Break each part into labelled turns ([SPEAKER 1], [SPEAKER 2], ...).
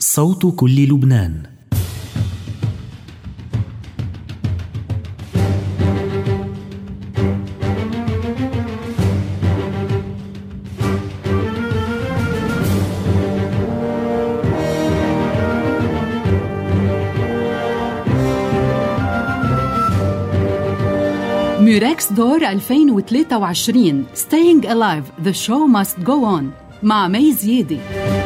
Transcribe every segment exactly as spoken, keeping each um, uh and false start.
[SPEAKER 1] صوت كل لبنان.
[SPEAKER 2] ميركس دور ألفين وثلاثة وعشرين Staying Alive The Show Must Go On مع مي زيادي.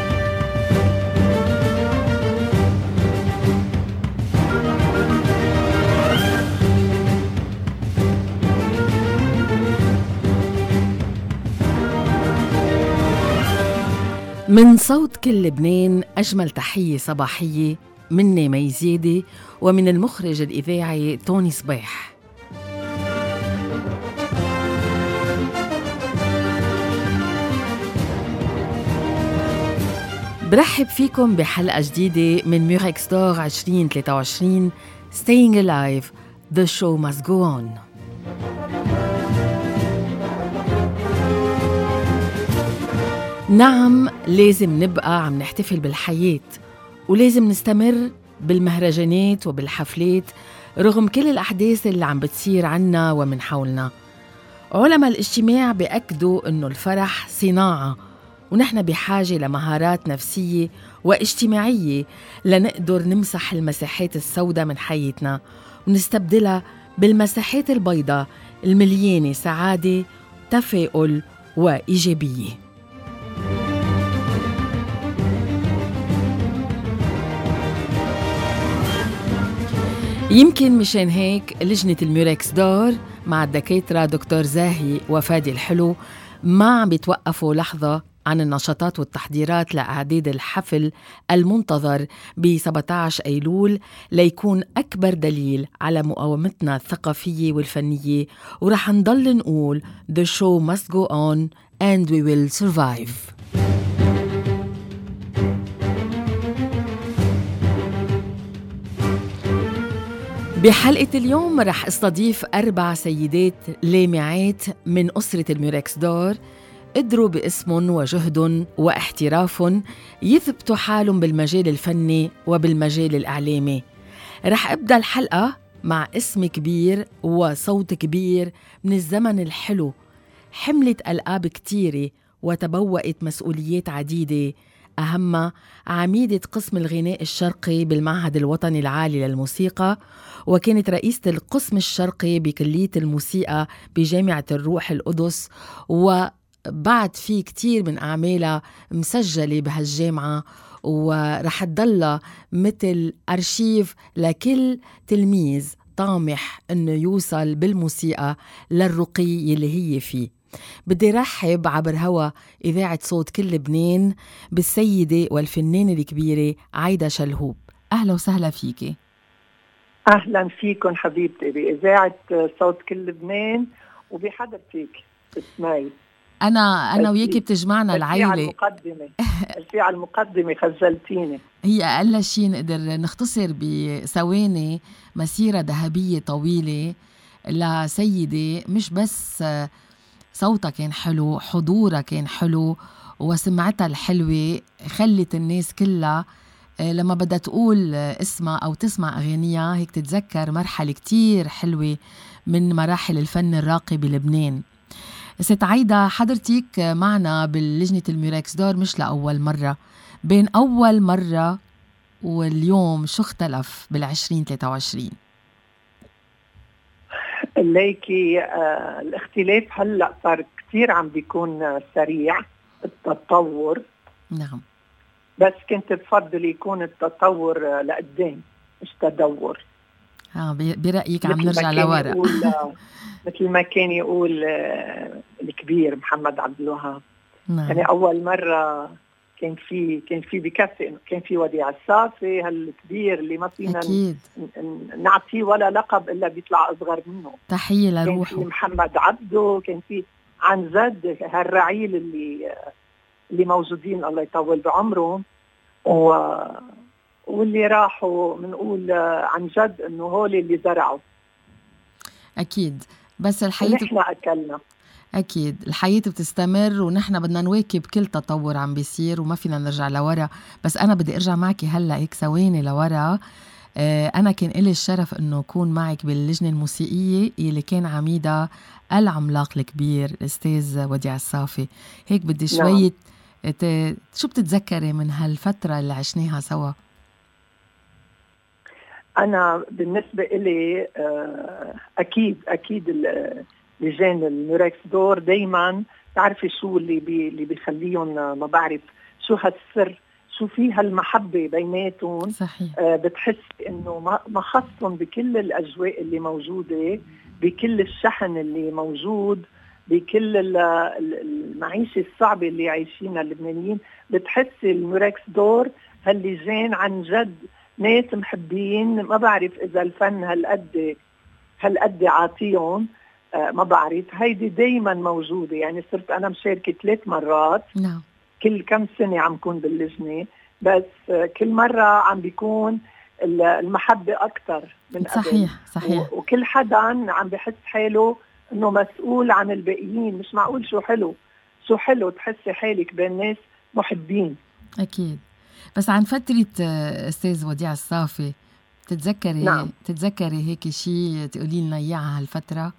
[SPEAKER 3] من صوت كل لبنان أجمل تحية صباحية مني مي زيادي ومن المخرج الإذاعي توني صبيح. برحب فيكم بحلقة جديدة من ميركس دور عشرين ثلاثة وعشرين Staying Alive The Show Must Go On. نعم، لازم نبقى عم نحتفل بالحياة ولازم نستمر بالمهرجانات وبالحفلات رغم كل الأحداث اللي عم بتصير عنا ومن حولنا. علماء الاجتماع بيأكدوا إنه الفرح صناعة ونحن بحاجة لمهارات نفسية واجتماعية لنقدر نمسح المساحات السوداء من حياتنا ونستبدلها بالمساحات البيضاء المليانة سعادة، تفاؤل وإيجابية. يمكن مشان هيك لجنة الميركس دور مع الدكاترة دكتور زاهي وفادي الحلو ما عم بيتوقفوا لحظة عن النشاطات والتحضيرات لأعداد الحفل المنتظر ب سبعة عشر أيلول ليكون أكبر دليل على مقاومتنا الثقافية والفنية، ورح نضل نقول The show must go on and we will survive. بحلقة اليوم رح استضيف أربع سيدات لامعات من أسرة الميركس دور قدروا باسمهم وجهدهم واحترافهم يثبتوا حالهم بالمجال الفني وبالمجال الإعلامي. رح أبدأ الحلقة مع اسم كبير وصوت كبير من الزمن الحلو، حملت ألقاب كتيرة وتبوأت مسؤوليات عديدة، أهمها عميدة قسم الغناء الشرقي بالمعهد الوطني العالي للموسيقى، وكانت رئيسة القسم الشرقي بكلية الموسيقى بجامعة الروح القدس، وبعد في كتير من أعمالها مسجلة بهالجامعة ورح تضل مثل أرشيف لكل تلميذ طامح أنه يوصل بالموسيقى للرقي يلي هي فيه. بدي رحب عبر هوا إذاعة صوت كل لبنان بالسيدة والفنانة الكبيرة عايدة شلهوب. أهلا وسهلا فيكي.
[SPEAKER 4] أهلا فيكم حبيبتي بإذاعة صوت كل لبنان وبحضرتك اسمعي.
[SPEAKER 3] أنا أنا وياكي بتجمعنا العيلة.
[SPEAKER 4] الفيعة المقدمة الفيعة المقدمة خزلتيني.
[SPEAKER 3] هي أقل شيء نقدر نختصر بثواني مسيرة ذهبية طويلة لسيدة مش بس صوتها كان حلو، حضورها كان حلو، وسمعتها الحلوة خلت الناس كلها لما بدها تقول اسمها أو تسمع أغانيها هيك تتذكر مرحلة كتير حلوة من مراحل الفن الراقي بلبنان. ست عايدة، حضرتك معنا باللجنة الميركس دور مش لأول مرة، بين أول مرة واليوم شو اختلف بالعشرين ثلاثة وعشرين؟
[SPEAKER 4] ليكي آه الاختلاف هلأ صار كتير عم بيكون سريع التطور.
[SPEAKER 3] نعم،
[SPEAKER 4] بس كنت بفضل يكون التطور لقدام مش تدور.
[SPEAKER 3] اه برأيك عم نرجع لورا؟
[SPEAKER 4] مثل ما كان يقول الكبير محمد عبد الوهاب.
[SPEAKER 3] نعم.
[SPEAKER 4] يعني أول مرة كان في كان في بكفي كان في وديع الصافي هالكبير اللي ما فينا
[SPEAKER 3] أكيد
[SPEAKER 4] نعطيه ولا لقب إلا بيطلع أصغر منه.
[SPEAKER 3] تحية لروحه.
[SPEAKER 4] كان في محمد عبده، كان في عن جد هالرعيل اللي اللي موجودين الله يطول بعمرهم، و... واللي راحوا بنقول عن جد إنه هول اللي زرعوا.
[SPEAKER 3] أكيد. بس الحقيقة
[SPEAKER 4] نحن أكلنا
[SPEAKER 3] أكيد الحياة بتستمر ونحن بدنا نواكب كل تطور عم بيصير وما فينا نرجع لورا. بس أنا بدي أرجع معك هلأ هيك ثواني لورا. آه أنا كان إلي الشرف أنه أكون معك باللجنة الموسيقية اللي كان عميدة العملاق الكبير الأستاذ وديع الصافي. هيك بدي شوية نعم. شو بتتذكري من هالفترة اللي عشناها سوا؟
[SPEAKER 4] أنا بالنسبة إلي أكيد أكيد لجان الميركس دور دايما تعرفي شو اللي بي اللي بيخليهم ما بعرف شو هالسر، شو في هالمحبة بيناتهم.
[SPEAKER 3] صحيح.
[SPEAKER 4] بتحس إنه ما خصهم بكل الأجواء اللي موجودة، بكل الشحن اللي موجود، بكل المعيشة الصعبة اللي عايشينها اللبنانيين. بتحس الميركس دور هاللجان عن جد ناس محبين. ما بعرف إذا الفن هالقد هالقد عاطيهم، آه ما بعرف. هيدي دايما موجودة. يعني صرت أنا مشاركة ثلاث مرات.
[SPEAKER 3] نعم.
[SPEAKER 4] كل كم سنة عم كون باللجنة، بس آه كل مرة عم بيكون المحبة أكتر من قبل.
[SPEAKER 3] صحيح صحيح.
[SPEAKER 4] وكل حدا عم بحس حاله إنه مسؤول عن الباقيين. مش معقول شو حلو شو حلو تحسي حالك بين ناس محبين.
[SPEAKER 3] أكيد. بس عن فترة أستاذ وديع الصافي تتذكري
[SPEAKER 4] نعم.
[SPEAKER 3] تتذكري هيك شيء تقولي لنا إياه على هالفترة؟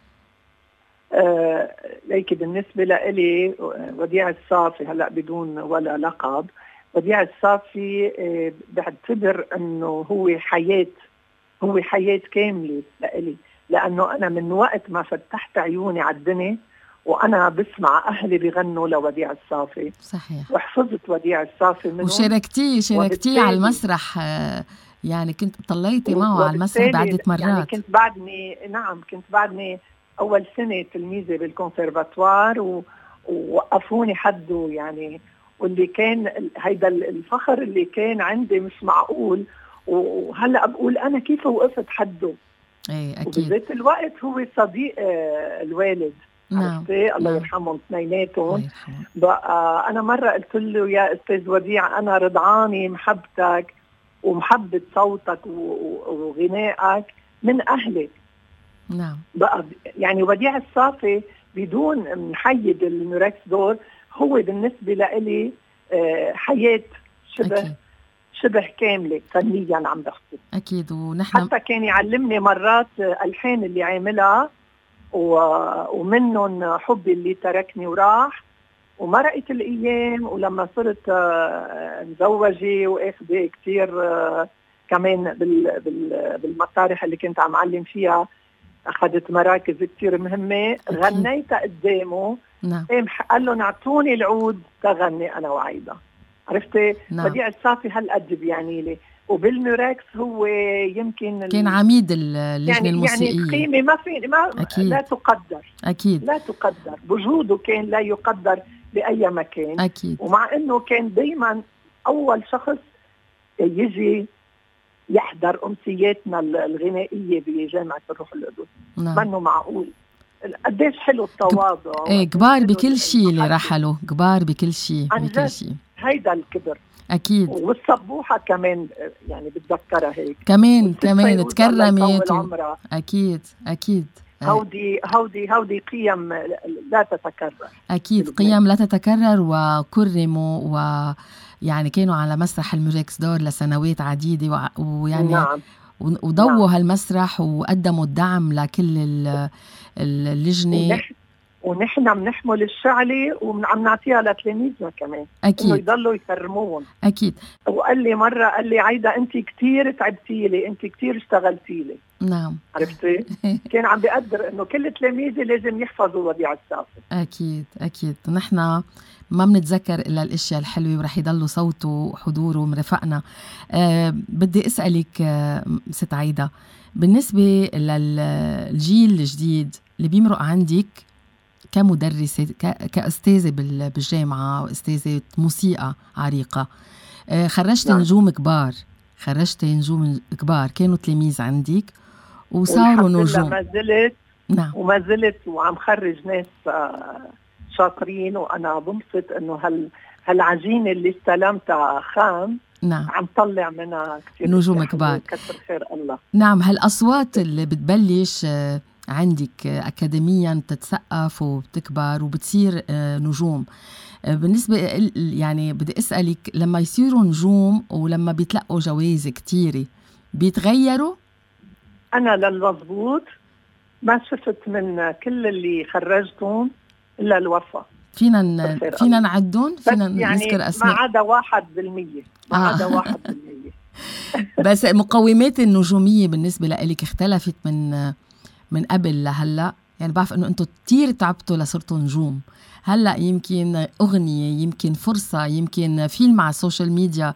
[SPEAKER 4] آه ليك بالنسبة لإلي وديع الصافي هلأ بدون ولا لقب، وديع الصافي آه بعتبر أنه هو حياة هو حياة كاملة لإلي. لأنه أنا من وقت ما فتحت عيوني على الدنيا وأنا بسمع أهلي بيغنوا لوديع الصافي.
[SPEAKER 3] صحيح.
[SPEAKER 4] وحفظت وديع الصافي منهم.
[SPEAKER 3] وشاركتيه شاركتيه على المسرح، يعني كنت طليتي معه على المسرح بعدة مرات.
[SPEAKER 4] يعني كنت بعدني نعم كنت بعدني أول سنة تلميذة بالكونسرفاتوار ووقفوني حده يعني. واللي كان هيدا الفخر اللي كان عندي مش معقول. وهلأ بقول أنا كيف وقفت حده.
[SPEAKER 3] ايه أكيد.
[SPEAKER 4] وبذات الوقت هو صديق الوالد.
[SPEAKER 3] نعم.
[SPEAKER 4] الله
[SPEAKER 3] نعم.
[SPEAKER 4] يرحمهم اثنيناتهم. بقى أنا مرة قلت له يا أستاذ وديع أنا رضعاني محبتك ومحبة صوتك وغنائك من أهلك.
[SPEAKER 3] نعم.
[SPEAKER 4] بقى يعني وديع الصافي بدون محيد الميركس دور هو بالنسبة لإلي حياة شبه أكيد. شبه كاملة فنيا عم بحكي.
[SPEAKER 3] أكيد. ونحن
[SPEAKER 4] حتى كان يعلمني مرات ألحان اللي عاملها ومنهم حبي اللي تركني وراح ومرقت الأيام. ولما صرت مزوجة وأخذ كتير كمان بالمسارح اللي كنت عم علم فيها أخذت مراكز كتير مهمة. غنيت قدامه.
[SPEAKER 3] نعم.
[SPEAKER 4] قال له نعطوني العود تغني أنا وعيدا. عرفتي؟
[SPEAKER 3] نعم.
[SPEAKER 4] وديع الصافي هالقد بيعني لي. وبالميركس هو يمكن
[SPEAKER 3] كان عميد اللجنة
[SPEAKER 4] يعني
[SPEAKER 3] الموسيقية.
[SPEAKER 4] يعني قيمة ما في ما
[SPEAKER 3] أكيد.
[SPEAKER 4] لا تقدر.
[SPEAKER 3] أكيد.
[SPEAKER 4] لا تقدر. وجوده كان لا يقدر بأي مكان.
[SPEAKER 3] أكيد.
[SPEAKER 4] ومع إنه كان دايما أول شخص يجي يحضر أمسياتنا الغنائية بجامعة الروح القدس.
[SPEAKER 3] نعم.
[SPEAKER 4] منه معقول قديش حلو التواضع.
[SPEAKER 3] ايه كبار بكل شيء اللي رحلوا، كبار بكل شيء بكل شيء.
[SPEAKER 4] هيدا الكبر.
[SPEAKER 3] أكيد.
[SPEAKER 4] والصبوحة كمان يعني بتذكرها هيك.
[SPEAKER 3] كمان كمان تكرمت. أكيد أكيد.
[SPEAKER 4] هودي هودي هودي قيم لا تتكرر.
[SPEAKER 3] أكيد قيم لا تتكرر. وكرموا ويعني كانوا على مسرح الميركس دور لسنوات عديدة ويعني
[SPEAKER 4] نعم.
[SPEAKER 3] وضووا نعم. هالمسرح وقدموا الدعم لكل اللجنة.
[SPEAKER 4] ونحن, ونحن بنحمل الشعلة وعم نعطيها لتلاميذنا كمان.
[SPEAKER 3] أكيد.
[SPEAKER 4] إنه يضلوا يكرموهم.
[SPEAKER 3] أكيد.
[SPEAKER 4] وقال لي مرة قال لي عايدة أنت كتير تعبتي لي، أنت كتير اشتغلتي لي.
[SPEAKER 3] نعم.
[SPEAKER 4] عرفتي؟ كان عم بيقدر إنه كل تلاميذي لازم يحفظوا وديع الصافي.
[SPEAKER 3] أكيد أكيد. نحن ما بنتذكر إلا الأشياء الحلوة ورح يضلوا صوته وحضوره مرافقنا. أه بدي أسألك أه ست عايدة، بالنسبة للجيل الجديد اللي بيمرق عندك كمدرسة كأستاذة بالجامعة وأستاذة موسيقى عريقة، أه خرجت نعم. نجوم كبار خرجت نجوم كبار كانوا تلاميذ عندك وصاروا نجوم.
[SPEAKER 4] ما زلت
[SPEAKER 3] نعم.
[SPEAKER 4] وما زلت وعم خرج ناس شاطرين. وأنا بنبسط إنه هال هالعجينة اللي استلمتها خام.
[SPEAKER 3] نعم.
[SPEAKER 4] عم طلع منها كتير
[SPEAKER 3] نجوم كبار.
[SPEAKER 4] كتر خير الله.
[SPEAKER 3] نعم. هالأصوات اللي بتبلش عندك أكاديميا تتسقف وبتكبر وبتصير نجوم. بالنسبة يعني بدي أسألك، لما يصيروا نجوم ولما بيتلقوا جوائز كتيرة بيتغيروا؟
[SPEAKER 4] أنا للمضبوط ما شفت من كل اللي خرجتهم إلا الوفا.
[SPEAKER 3] فينا فينا نعدون، فينا
[SPEAKER 4] يعني
[SPEAKER 3] نذكر أسماء
[SPEAKER 4] ما عدا واحد بالمية، ما
[SPEAKER 3] آه.
[SPEAKER 4] عدا واحد بالمية.
[SPEAKER 3] بس مقومات النجومية بالنسبة لإلك اختلفت من من قبل لهلأ؟ يعني بعرف إنه أنتوا كتير تعبتوا لصرتوا نجوم، هلأ يمكن أغنية، يمكن فرصة، يمكن فيلم على السوشيال ميديا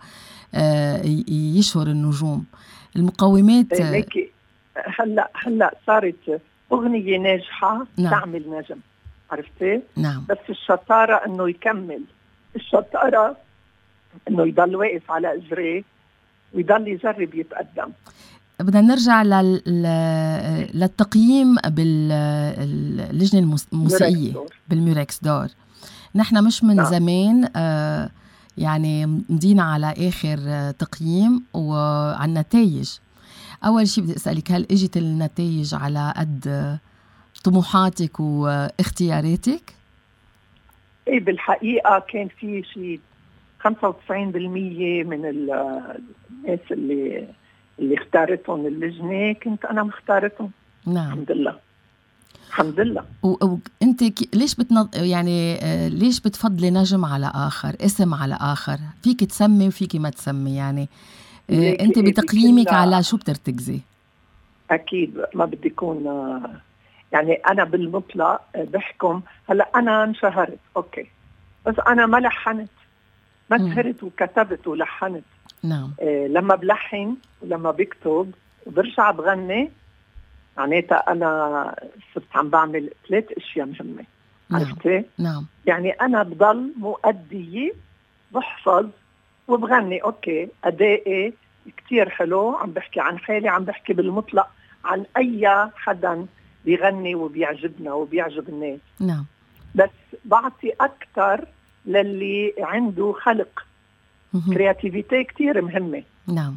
[SPEAKER 3] يشهر النجوم. المقومات
[SPEAKER 4] ليكي هلأ هلأ صارت أغنية ناجحة
[SPEAKER 3] نعم.
[SPEAKER 4] تعمل نجم، عرفتي؟
[SPEAKER 3] نعم.
[SPEAKER 4] بس الشطارة إنه يكمل، الشطارة إنه يضل واقف على إجريه ويضل يجرب يتقدم.
[SPEAKER 3] بدنا نرجع لل... للتقييم باللجنة الموسيقية بالميركس دور. نحن مش من
[SPEAKER 4] نعم.
[SPEAKER 3] زمان آه يعني مدينا على آخر تقييم وعن نتائج. أول شيء بدي أسألك، هل إجت النتائج على قد طموحاتك واختياراتك؟
[SPEAKER 4] إيه بالحقيقة كان في شيء خمسة وتسعين بالمية من الناس اللي اللي اختارتهم اللجنة كنت أنا مختارتهم.
[SPEAKER 3] نعم.
[SPEAKER 4] الحمد لله الحمد لله.
[SPEAKER 3] وأنت ليش بتنض... يعني ليش بتفضلي نجم على آخر، اسم على آخر؟ فيك تسمي وفيك ما تسمي، يعني أنت بتقييمك على شو بترتكزي؟
[SPEAKER 4] أكيد ما بدي يكون يعني أنا بالمطلق بحكم. هلأ أنا انشهرت أوكي، بس أنا ما لحنت، ما سهرت وكتبت ولحنت.
[SPEAKER 3] نعم.
[SPEAKER 4] إيه لما بلحن ولما بكتب وبرجع بغني معناتها أنا صرت عم بعمل ثلاث أشياء مهمة.
[SPEAKER 3] نعم.
[SPEAKER 4] عرفتي؟
[SPEAKER 3] نعم.
[SPEAKER 4] يعني أنا بضل مؤدية، بحفظ وبغني. أوكي أدائي كتير حلو، عم بحكي عن حالي، عم بحكي بالمطلق عن أي حدا بيغني وبيعجبنا وبيعجب الناس.
[SPEAKER 3] نعم.
[SPEAKER 4] بس بعطي أكتر للي عنده خلق، كرياتيفيتي كتير مهمة.
[SPEAKER 3] نعم.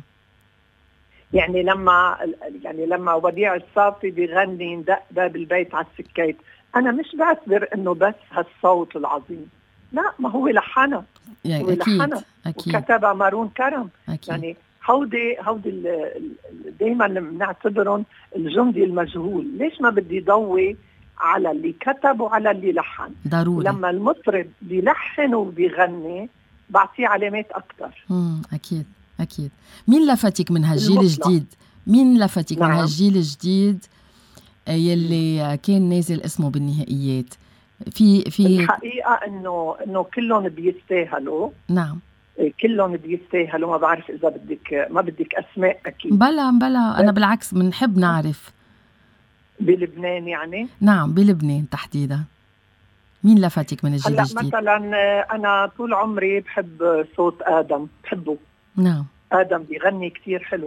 [SPEAKER 4] يعني لما يعني لما وديع الصافي بيغني ندق باب البيت على السكيت، أنا مش بعتبر إنه بس هالصوت العظيم، لا، ما هو لحنها،
[SPEAKER 3] يعني
[SPEAKER 4] هو لحنها وكتبها مارون كرم.
[SPEAKER 3] أكيد.
[SPEAKER 4] يعني هودي هودي دايما بنعتبرهم الجندي المجهول. ليش ما بدي ضوي على اللي كتب وعلى اللي لحن؟
[SPEAKER 3] ضروري.
[SPEAKER 4] لما المطرب بيلحن وبيغني بعطيه علامات أكتر.
[SPEAKER 3] امم أكيد أكيد. مين لفتك من هالجيل الجديد؟ مين لفتك نعم. من هالجيل الجديد يلي كان نازل اسمه بالنهائيات؟ في في
[SPEAKER 4] الحقيقة إنه إنه كلهم بيستاهلوا.
[SPEAKER 3] نعم.
[SPEAKER 4] كلهم بيستاهلوا. ما بعرف إذا بدك ما بدك أسماء. أكيد
[SPEAKER 3] بلا بلا أنا بالعكس بنحب نعرف.
[SPEAKER 4] بلبنان يعني؟
[SPEAKER 3] نعم بلبنان تحديدا. مين لفتك من الجيل الجديد؟
[SPEAKER 4] مثلا أنا طول عمري بحب صوت آدم، بحبه.
[SPEAKER 3] نعم.
[SPEAKER 4] آدم بيغني كتير حلو.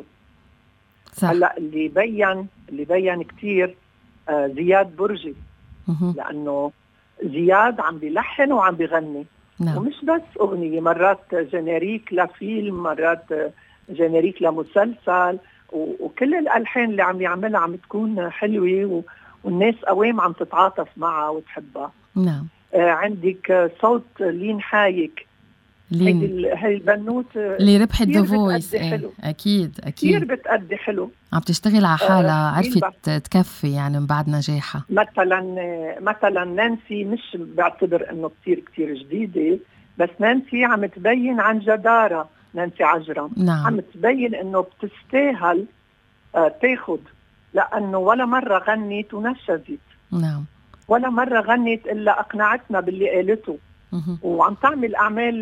[SPEAKER 3] صح.
[SPEAKER 4] هلا اللي بيّن اللي بيّن كتير آه زياد برجي.
[SPEAKER 3] مه.
[SPEAKER 4] لأنه زياد عم بيلحن وعم بيغني.
[SPEAKER 3] نعم.
[SPEAKER 4] ومش بس أغنية، مرات جينيريك لفيلم، مرات جينيريك لمسلسل، وكل الألحان اللي عم يعملها عم تكون حلوة والناس قوام عم تتعاطف معها وتحبها.
[SPEAKER 3] نعم.
[SPEAKER 4] آه عندك صوت لين حايك،
[SPEAKER 3] لين
[SPEAKER 4] هاي البنوت
[SPEAKER 3] اللي ربحت ذا فويس. ايه اكيد اكيد
[SPEAKER 4] كثير بتأدي حلو،
[SPEAKER 3] عم تشتغل على حالها. آه عرفت تكفي يعني من بعد نجاحها.
[SPEAKER 4] مثلا مثلا نانسي مش بعتبر انه كثير كثير جديده، بس نانسي عم تبين عن جداره. نانسي عجرم
[SPEAKER 3] نعم.
[SPEAKER 4] عم تبين انه بتستاهل آه تاخد، لانه ولا مره غنت ونشزت.
[SPEAKER 3] نعم.
[SPEAKER 4] ولا مره غنت الا اقنعتنا باللي قالته. وعم تعمل أعمال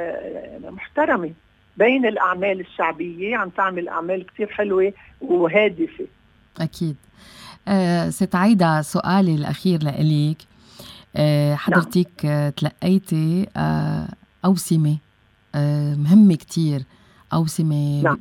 [SPEAKER 4] محترمة بين الأعمال الشعبية، عم تعمل أعمال كتير حلوة وهادفة.
[SPEAKER 3] أكيد. أه ست عايدة، سؤالي الأخير لإليك. أه حضرتك نعم. تلقيتي أه أوسمة أه مهمة كتير، أوسمة
[SPEAKER 4] نعم.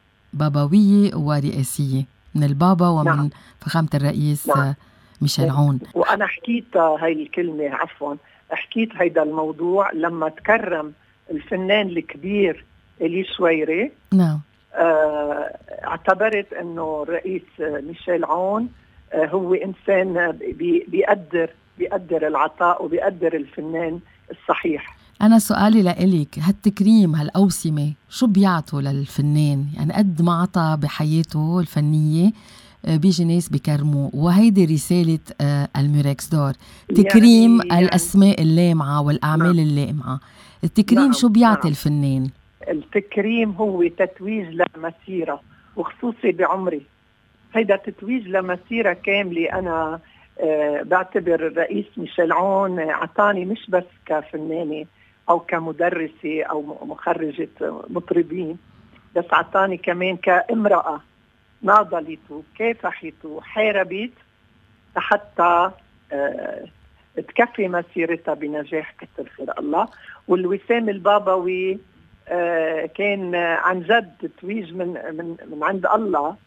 [SPEAKER 3] بابوية ورئاسية من البابا ومن نعم. فخامة الرئيس نعم. ميشيل عون.
[SPEAKER 4] وأنا حكيت هاي الكلمة، عفوا حكيت هيدا الموضوع لما تكرم الفنان الكبير إلي شويري.
[SPEAKER 3] نعم.
[SPEAKER 4] آه اعتبرت انه الرئيس ميشيل عون هو إنسان بي بيقدر بيقدر العطاء وبيقدر الفنان الصحيح.
[SPEAKER 3] أنا سؤالي لإلك، هالتكريم هالأوسمة شو بيعطوا للفنان؟ يعني قد ما عطى بحياته الفنية بيجي ناس بكرمه، وهيدي رسالة الميركس دور، تكريم يعني الأسماء يعني اللامعة والأعمال نعم. اللامعة. التكريم نعم. شو بيعطي نعم. الفنان؟
[SPEAKER 4] التكريم هو تتويج لمسيرة، وخصوصي بعمري هيدا تتويج لمسيرة كاملة. أنا أه بعتبر الرئيس ميشيل عون عطاني مش بس كفنانة أو كمدرسة أو مخرجة مطربين، بس عطاني كمان كامرأة ناضلت وكافحت وحاربت حتى أه تكفي مسيرتها بنجاح كتر خير الله. والوسام البابوي أه كان عن جد تتويج من من من عند الله.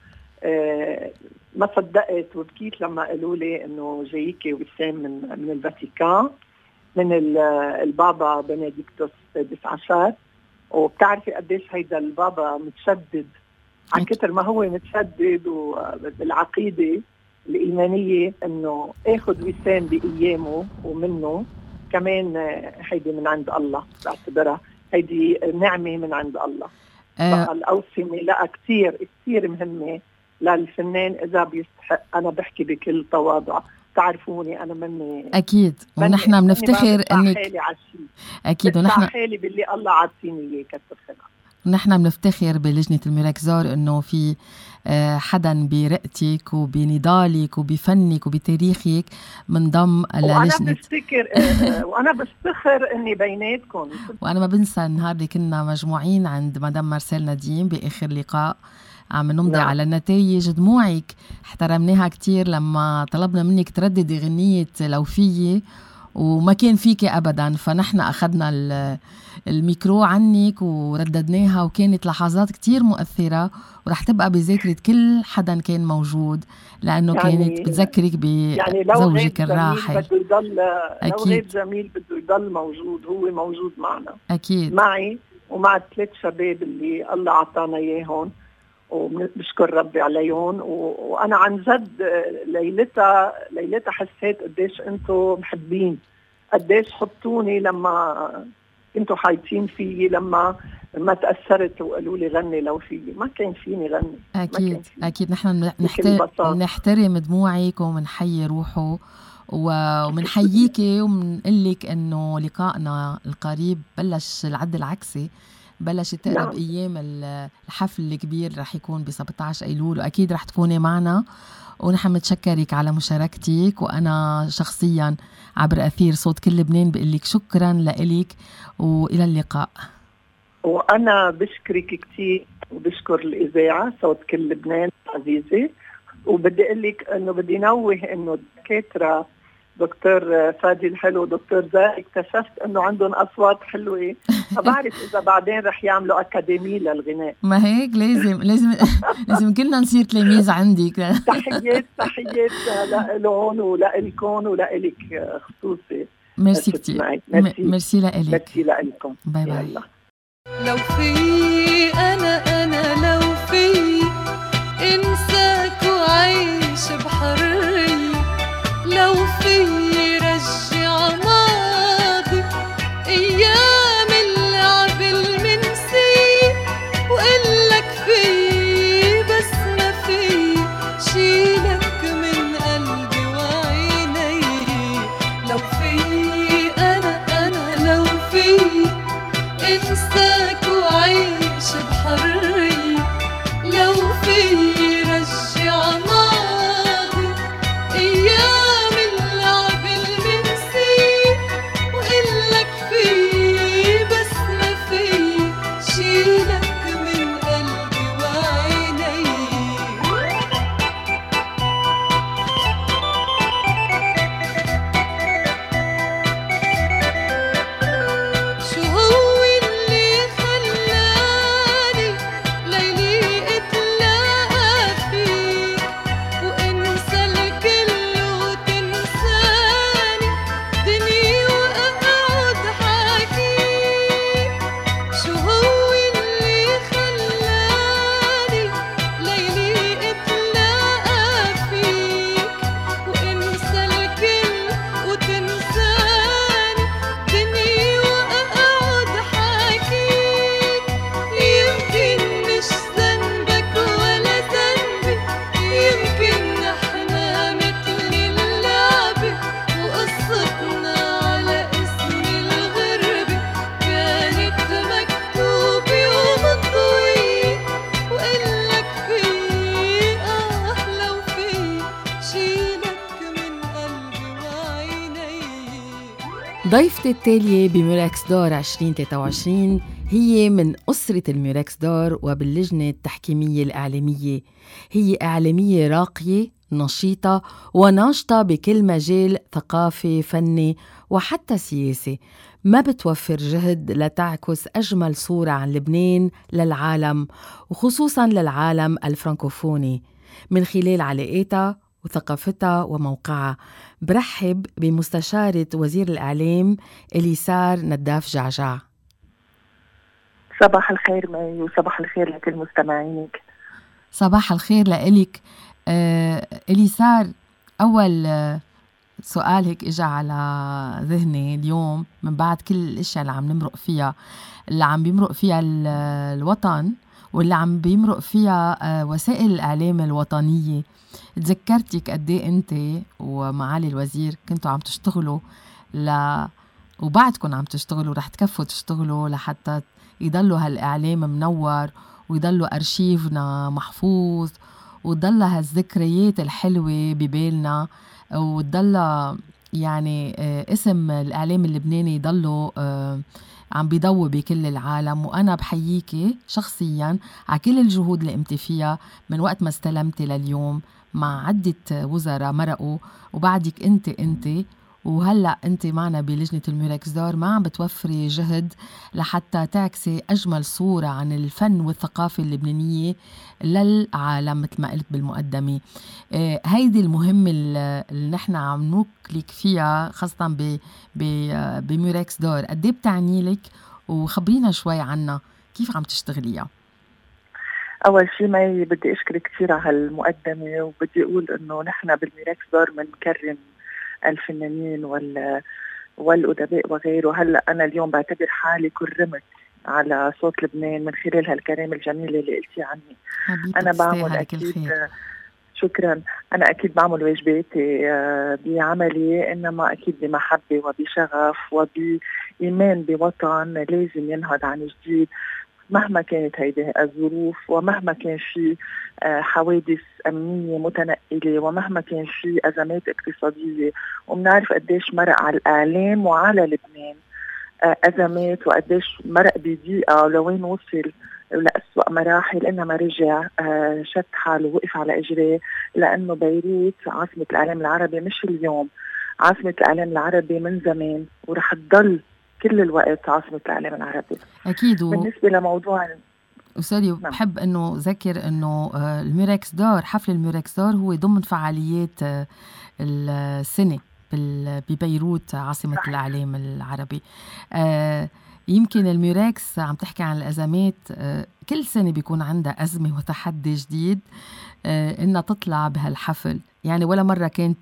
[SPEAKER 4] أه ما صدقت وبكيت لما قالوا لي انه جايكي وسام من من الفاتيكان، من البابا بنديكتوس السادس عشر. وبتعرفي قديش هيدا البابا متشدد، عن كتر ما هو متشدد وبالعقيدة الإيمانية انه اخذ وسام بأيامه ومنه كمان. هيدي من عند الله، بعتبرها هيدي نعمة من عند الله. أه الأوسمة لا كتير كتير مهمة للفنان إذا بيستحق. أنا بحكي بكل تواضع، تعرفوني أنا مني
[SPEAKER 3] أكيد، ونحن بنفتخر إنك أكيد، ونحن
[SPEAKER 4] حالي باللي الله عطيني إياه كتر خيرها.
[SPEAKER 3] نحن بنفتخر بلجنة الميركس دور إنه في حدا برقتك وبنضالك وبفنك وبتاريخك منضم للجنة.
[SPEAKER 4] وأنا بفتكر وأنا بفتخر إني بيناتكم.
[SPEAKER 3] وأنا ما بنسى النهار اللي كنا مجموعين عند مدام مارسيل نديم بآخر لقاء عم نمضي نعم. على النتائج، دموعك احترمناها كتير لما طلبنا منك ترددي غنية لو فيي وما كان فيكي أبدا، فنحن أخذنا الميكرو عنك ورددناها، وكانت لحظات كتير مؤثرة ورح تبقى بذاكرة كل حدا كان موجود، لأنه يعني كانت بتذكرك بزوجك يعني الراحل.
[SPEAKER 4] لو غير جميل بده يضل موجود، هو موجود معنا
[SPEAKER 3] أكيد
[SPEAKER 4] معي ومع الثلاث شباب اللي الله عطانا إياهم، وبشكر ربي عليهم. وأنا عن جد ليلتها ليلتها حسيت قديش أنتوا محبين، قديش حطوني لما كنتوا حايتين فيي، لما ما تأثرت وقالوا لي غني لو فيي. ما كان فيني غني
[SPEAKER 3] أكيد أكيد. نحن نحترم, نحترم دموعك ومنحيي روحه ومنحييكي ومنقلك أنه لقائنا القريب بلش العد العكسي، بلش تقرب نعم. أيام الحفل الكبير رح يكون ب سبعة عشر أيلول، وأكيد رح تكوني معنا، ونحن متشكرك على مشاركتك. وأنا شخصيا عبر أثير صوت كل لبنان بقلك شكرا لإلك وإلى اللقاء.
[SPEAKER 4] وأنا بشكرك كتير وبشكر الإذاعة صوت كل لبنان عزيزي، وبدي أقلك أنه بدي نوه أنه الدكاترة دكتور فادي الحلو ودكتور زاهي اكتشفت انه عندهم اصوات حلوه، فبعرف اذا بعدين رح يعملوا اكاديمي للغناء.
[SPEAKER 3] ما هيك لازم لازم لازم كلنا نصير تلاميذ عندك.
[SPEAKER 4] تحيات تحيات لهم ولكم ولك خصوصي.
[SPEAKER 3] ميرسي كتير. ميرسي لك.
[SPEAKER 4] ميرسي لكم.
[SPEAKER 3] باي باي.
[SPEAKER 1] لو في انا انا لو في انساك وعيش بحرية، لو في رجع ماضي ايام اللعب المنسي، وقلك في بس ما في شيلك من قلبي وعيني. لو في انا انا لو في انساك وعيش بحرية، لو في رجع ماضي ايام اللعب المنسي، وقلك في بس ما في شيلك من قلبي وعيني.
[SPEAKER 3] ضيفتي التالية بميركس دور عشرين ثلاثة وعشرين هي من أسرة الميركس دور وباللجنة التحكيمية الإعلامية. هي إعلامية راقية نشيطة وناشطة بكل مجال ثقافي فني وحتى سياسي. ما بتوفر جهد لتعكس أجمل صورة عن لبنان للعالم وخصوصاً للعالم الفرنكوفوني من خلال علاقاتها وثقافتها وموقعها. برحب بمستشارة وزير الإعلام إليسار نداف جعجع.
[SPEAKER 4] صباح الخير مي وصباح الخير لكل مستمعينك.
[SPEAKER 3] صباح الخير لإلك. آه إليسار، أول آه سؤال هيك إجا على ذهني اليوم من بعد كل الأشياء اللي عم نمرق فيها، اللي عم بيمرق فيها الوطن واللي عم بيمرق فيها آه وسائل الإعلام الوطنية. تذكرتك قد ايه انت ومعالي الوزير كنتوا عم تشتغلوا ل وبعدكم عم تشتغلوا رح تكفوا تشتغلوا لحتى يضلوا هالإعلام منور ويضلوا أرشيفنا محفوظ وتضل هالذكريات الحلوة ببالنا وتضل يعني اسم الإعلام اللبناني يضلوا عم بيضوي بكل العالم. وأنا بحييكي شخصياً على كل الجهود اللي قمتي فيها من وقت ما استلمتي لليوم مع عدة وزراء مرقوا وبعدك انت انت وهلأ انت معنا بلجنة الميركس دور ما عم بتوفري جهد لحتى تعكسي أجمل صورة عن الفن والثقافة اللبنانية للعالم مثل ما قلت بالمقدمة. اه هيدي المهمة اللي نحن عم نوكلك فيها خاصة بميركس دور. قد ايه بتعني لك وخبرينا شوي عنها كيف عم تشتغليها؟
[SPEAKER 4] أول شيء ما بدي أشكرك كثير على هالمقدمة، وبدي أقول إنه نحن بالميركس دور بنكرم الفنانين وال والأدباء وغيره. هلأ أنا اليوم بعتبر حالي كرمت على صوت لبنان من خلال هالكلام الجميل اللي قلتي عني. أنا بعمل أكيد شكرا أنا أكيد بعمل واجباتي بعملي، إنما أكيد بمحبة وبشغف وبإيمان بوطن لازم ينهض عن جديد مهما كانت هيدي الظروف ومهما كان في حوادث أمنية متنقلة ومهما كان في أزمات اقتصادية. ومنعرف قديش مرق على الإعلام وعلى لبنان أزمات وقديش مرق بضيقة لوين وصل لأسوأ مراحل، إنما رجع شد حاله ووقف على إجريه، لأنه بيروت عاصمة الإعلام العربي مش اليوم، عاصمة الإعلام العربي من زمان ورح تضل كل الوقت عاصمة الإعلام العربي.
[SPEAKER 3] أكيد. و...
[SPEAKER 4] بالنسبة لموضوع
[SPEAKER 3] أستاذي بحب أنه ذكر أنه الميركس دور، حفل الميركس دور هو ضمن فعاليات السنة ببيروت عاصمة صحيح. الإعلام العربي. آه يمكن الميركس عم تحكي عن الأزمات، آه كل سنة بيكون عندها أزمة وتحدي جديد آه إنها تطلع بهالحفل. يعني ولا مرة كانت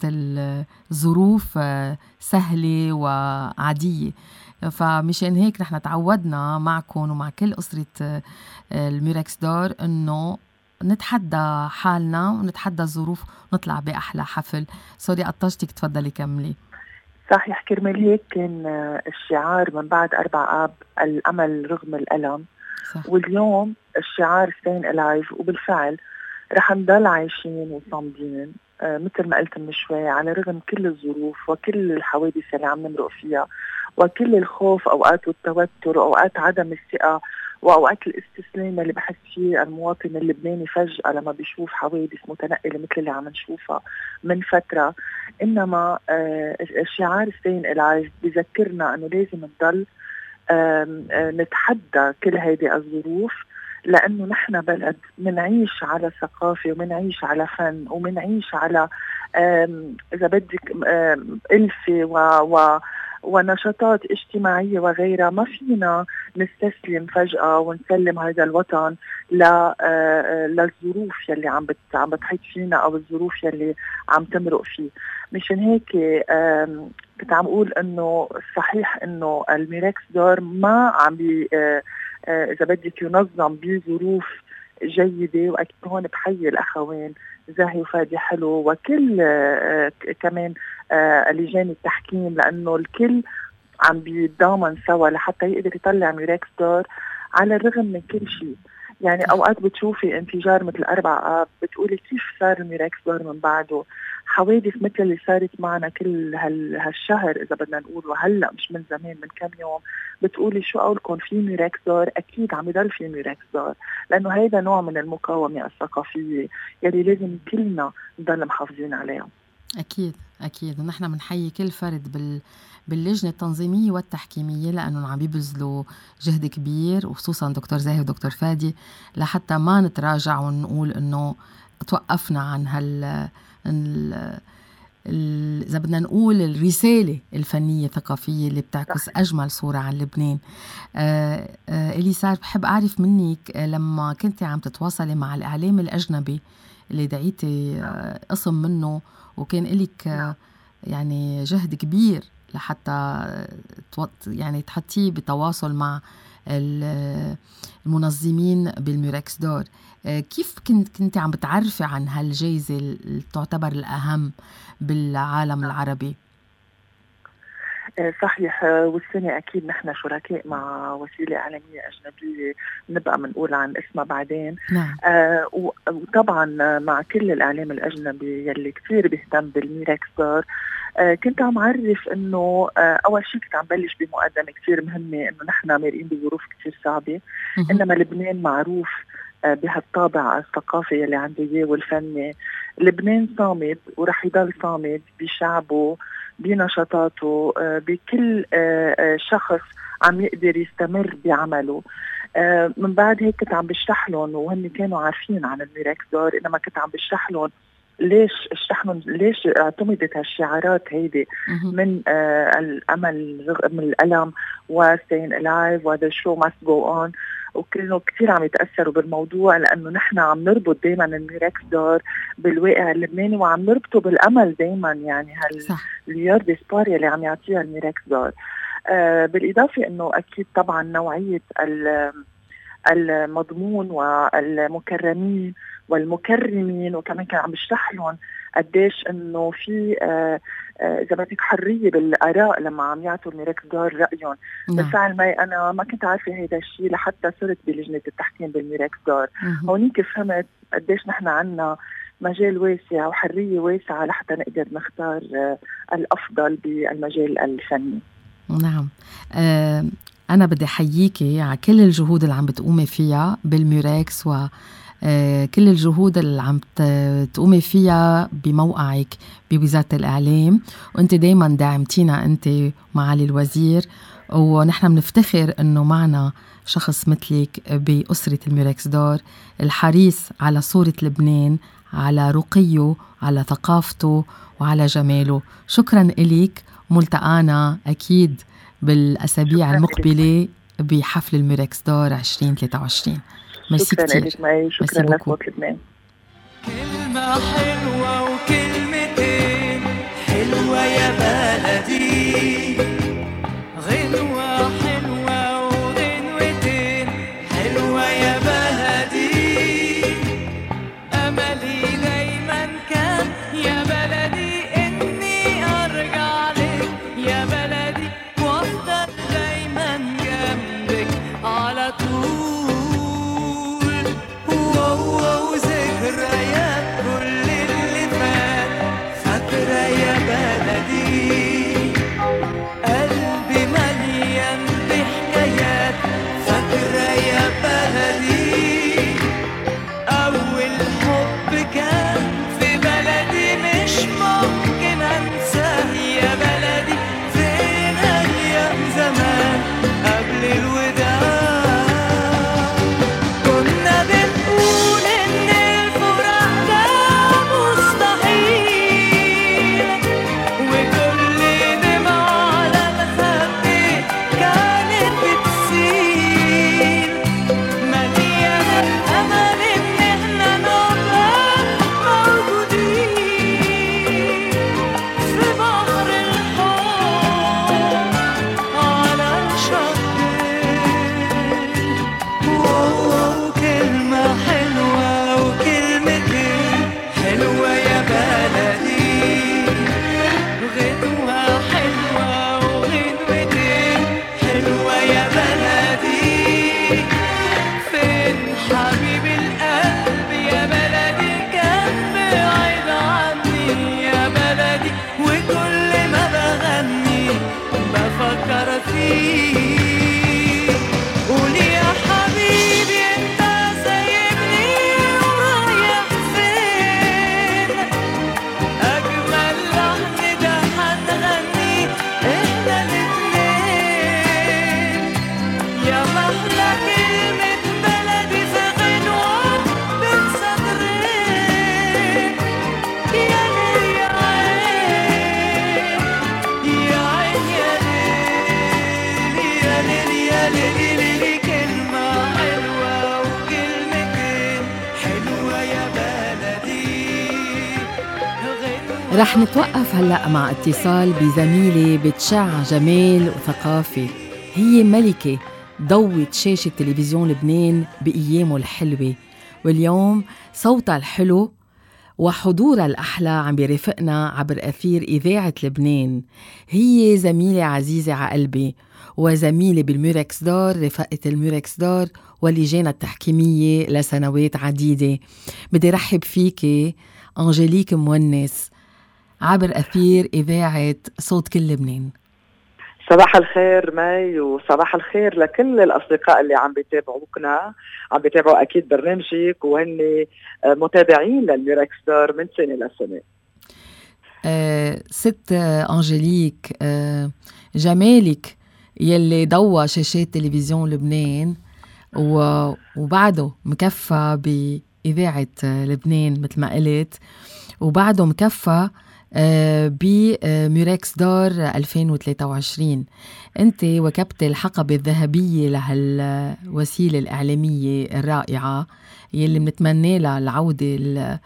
[SPEAKER 3] الظروف آه سهلة وعادية، فمشان هيك نحن تعودنا معكم ومع كل أسرة الميركس دور إنه نتحدى حالنا ونتحدى الظروف ونطلع بأحلى حفل. سوري قطشتك، تفضلي كملي.
[SPEAKER 4] صحيح، كرمال هيك كان الشعار من بعد أربع آب الأمل رغم الألم. صح. واليوم الشعار staying alive، وبالفعل رح نضل عايشين وصامدين آه مثل ما قلت من شوي على رغم كل الظروف وكل الحوادث اللي عم نمرق فيها وكل الخوف أوقات والتوتر وأوقات عدم الثقة وأوقات الاستسلام اللي بحس فيه المواطن اللبناني فجأة لما بيشوف حوادث متنقلة مثل اللي عم نشوفها من فترة. إنما آه الشعار staying alive بذكرنا أنه لازم نضل آه آه نتحدى كل هذه الظروف، لأنه نحن بلد منعيش على ثقافة ومنعيش على فن ومنعيش على إذا بدك ألفة و, و ونشاطات اجتماعية وغيرها. ما فينا نستسلم فجأة ونسلم هذا الوطن للظروف يلي عم بت عم بتحيط فينا أو الظروف يلي عم تمرق فيه. مشان هيك كنت عم أقول إنه صحيح إنه الميركس دور ما عم بي إذا بدك ينظم بظروف جيدة، وأكيد هون بحيي الأخوين زاهي وفادي حلو وكل آه كمان آه لجان التحكيم، لأنه الكل عم بيتضامن سوا لحتى يقدر يطلع ميركس دور على الرغم من كل شيء. يعني أوقات بتشوفي انفجار مثل أربع آب بتقولي كيف صار الميركس دور من بعده، حوادث مثل اللي صارت معنا كل هال هالشهر إذا بدنا نقول، وهلأ مش من زمان من كم يوم، بتقولي شو قولكم في ميراكزار؟ أكيد عم يضل في ميراكزار، لأنه هيدا نوع من المقاومة الثقافية يلي لازم كلنا نضل محافظين عليها.
[SPEAKER 3] أكيد أكيد، ونحن بنحيي كل فرد بال باللجنة التنظيمية والتحكيمية لأنهم عم يبذلوا جهد كبير، وخصوصا دكتور زاهي ودكتور فادي، لحتى ما نتراجع ونقول إنه توقفنا عن هال إذا بدنا نقول الرسالة الفنية الثقافية اللي بتعكس أجمل صورة عن لبنان. آه آه إليسار، بحب أعرف منك لما كنت عم تتواصلي مع الإعلام الأجنبي اللي دعيتي آه قسم منه، وكان لك آه يعني جهد كبير لحتى يعني تحطيه بتواصل مع المنظمين بالميراكس دور، كيف كنت كنت عم بتعرفي عن هالجائزة اللي تعتبر الأهم بالعالم العربي؟
[SPEAKER 4] صحيح، والسنة أكيد نحن شركاء مع وسيلة إعلامية أجنبية نبقى منقول عن اسمها بعدين.
[SPEAKER 3] نعم.
[SPEAKER 4] آه وطبعا مع كل الإعلام الأجنبي يلي كثير بيهتم بالميراكس دور، آه كنت عم عرف إنه آه أول شيء كنت عم بلش بمقدمة كثير مهمة إنه نحن مارقين بظروف كثير صعبة، إنما لبنان معروف آه بهالطابع الثقافي يلي عنده إياه والفني. لبنان صامد ورح يضل صامد بشعبه بنشاطاته، بكل شخص عم يقدر يستمر بعمله. من بعد هيك كنت عم بشرح لهم، وهم كانوا عارفين عن الميراكس دور، انما كنت عم بشرح لهم ليش اشرح لهم ليش اعتمدت هالشعارات هيدي من الامل رغم الالم وستين الايف وذا شو ماست جو اون، وكانوا كثير عم يتأثروا بالموضوع لأنه نحن عم نربط دايما الميراكس دور بالواقع اللبناني، وعم نربطه بالأمل دايما، يعني هالليار ديسبار اللي عم يعطيها الميراكس دور. آه بالإضافة أنه أكيد طبعا نوعية المضمون والمكرمين والمكرمين، وكمان كان عم بشرح لهم قديش انه في آه آه اذا بدك حريه بالاراء لما عم يعطوا الميراكس دور رايهم. بس علمي انا ما كنت عارفه هذا الشيء لحتى صرت بلجنه التحكيم بالميراكس دور، هونيك فهمت قديش نحن عنا مجال واسع وحريه واسعه لحتى نقدر نختار آه الافضل بالمجال الفني.
[SPEAKER 3] نعم. آه انا بدي احييكي على كل الجهود اللي عم بتقومي فيها بالميراكس، و كل الجهود اللي عم تقومي فيها بموقعك بوزارة الإعلام، وانت دايما داعمتينا انت معالي الوزير، ونحن بنفتخر انه معنا شخص مثلك بأسرة الميراكس دور الحريص على صورة لبنان، على رقيه، على ثقافته، وعلى جماله. شكرا إليك، ملتقانا أكيد بالأسابيع المقبلة بحفل الميراكس دور عشرين ثلاثة وعشرين.
[SPEAKER 4] شكرا لك معي، شكرا لك لبنان.
[SPEAKER 5] كلمة حلوة وكلمتين حلوة يا بلدي، غنوة حلوة وغنوتين حلوة يا بلدي، أملي دايما كان يا بلدي إني أرجع لك يا بلدي، وأفضل دايما جنبك على طول. ذكريات كل اللي فات فاكرة يا بلدي، قلبي مليان بحكايات فاكرة يا بلدي، أول حب كان في بلدي مش ممكن أنساه يا بلدي، فين أيام زمان قبل الوداع كنا بنقول حبيب القلب يا بلدي كان بعيد عني يا
[SPEAKER 3] رح نتوقف هلأ مع اتصال بزميلة بتشع جمال وثقافة. هي ملكة ضوت شاشة تلفزيون لبنان بأيامه الحلوة، واليوم صوتها الحلو وحضورها الأحلى عم بيرافقنا عبر أثير إذاعة لبنان. هي زميلة عزيزة على قلبي وزميلة بالميركس دار، رفقة الميركس دار واللجان التحكيمية لسنوات عديدة. بدي رحب فيكي أنجليك مونس عبر أثير إذاعة صوت كل لبنان.
[SPEAKER 4] صباح الخير ماي، وصباح الخير لكل الأصدقاء اللي عم بيتابعوكنا، عم بيتابعوا أكيد برنامجك وهن متابعين للميركس دار من سنة لسنة.
[SPEAKER 3] آه ست أنجليك، آه جمالك يلي ضوى شاشات تلفزيون لبنان وبعده مكفى بإذاعة لبنان مثل ما قلت، وبعده مكفى بميركس دار ألفين وثلاثة وعشرين. أنت وكبت الحقبة الذهبية لهالوسيلة الإعلامية الرائعة يلي منتمنى لها العودة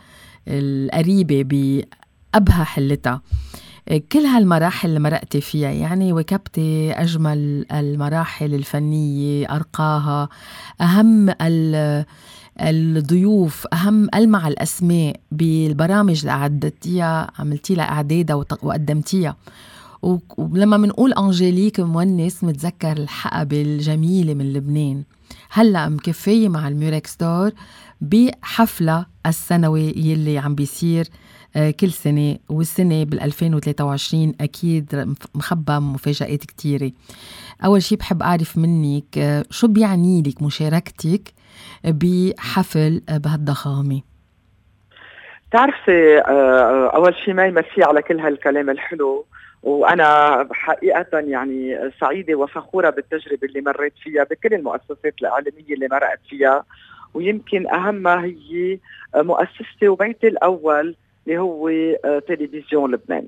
[SPEAKER 3] القريبة بأبهى حلتها. كل هالمراحل اللي مرقتي فيها، يعني وكبتي أجمل المراحل الفنية، أرقاها، أهم الضيوف، أهم ألمع الأسماء بالبرامج اللي أعدتيها، عملتي لها إعدادها وقدمتيها. ولما منقول أنجليك مونس متذكر الحقبة الجميلة من لبنان. هلأ مكفية مع الميركس دار بحفلة السنوي يلي عم بيصير كل سنة، والسنة بالألفين وثلاثة وعشرين أكيد مخبى مفاجآت كتيرة. أول شي بحب أعرف منك شو بيعني لك مشاركتك بحفل بهالضخامة؟
[SPEAKER 4] تعرفي، أول شي ما يمسي على كل هالكلام الحلو، وأنا حقيقة يعني سعيدة وفخورة بالتجربة اللي مريت فيها بكل المؤسسات الإعلامية اللي مرقت فيها، ويمكن أهمها هي مؤسستي وبيتي الأول اللي هو تلفزيون لبنان.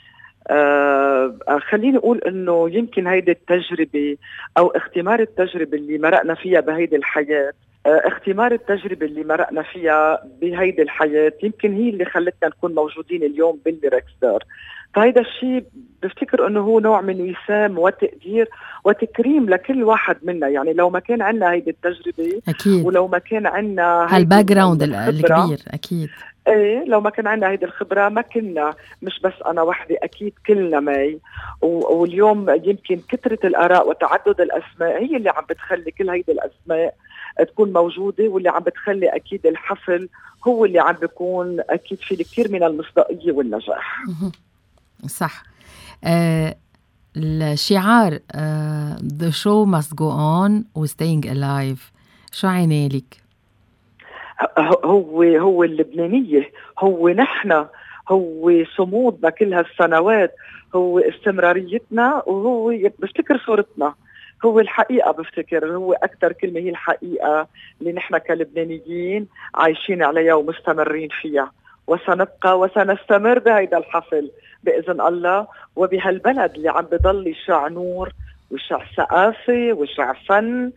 [SPEAKER 4] آه خليني أقول أنه يمكن هيدي التجربة أو اختمار التجربة اللي مرقنا فيها بهيدي الحياة، آه اختمار التجربة اللي مرقنا فيها بهيدي الحياة يمكن هي اللي خلتنا نكون موجودين اليوم بالميركس دار. فهيدا الشيء بفتكر أنه هو نوع من وسام وتقدير وتكريم لكل واحد منا. يعني لو ما كان عنا هيدي التجربة أكيد، ولو ما كان عنا
[SPEAKER 3] هالباك جراوند الكبير أكيد،
[SPEAKER 4] ايه لو ما كان عندنا هيدي الخبرة ما كنا، مش بس أنا وحدي، أكيد كلنا ماي. واليوم يمكن كثرة الآراء وتعدد الأسماء هي اللي عم بتخلي كل هيدي الأسماء تكون موجودة، واللي عم بتخلي أكيد الحفل هو اللي عم بيكون أكيد فيه كثير من المصداقية والنجاح.
[SPEAKER 3] صح. آه الشعار آه The show must go on و staying alive شو عيني لك؟
[SPEAKER 4] هو هو اللبنانية، هو نحن، هو صمودنا كل هالسنوات، هو استمراريتنا، وهو بفتكر صورتنا، هو الحقيقة. بفتكر هو أكتر كلمة هي الحقيقة اللي نحن كلبنانيين عايشين عليها ومستمرين فيها، وسنبقى وسنستمر بهيدا الحفل بإذن الله، وبهالبلد اللي عم بضل يشع نور وشع ثقافة وشع فن،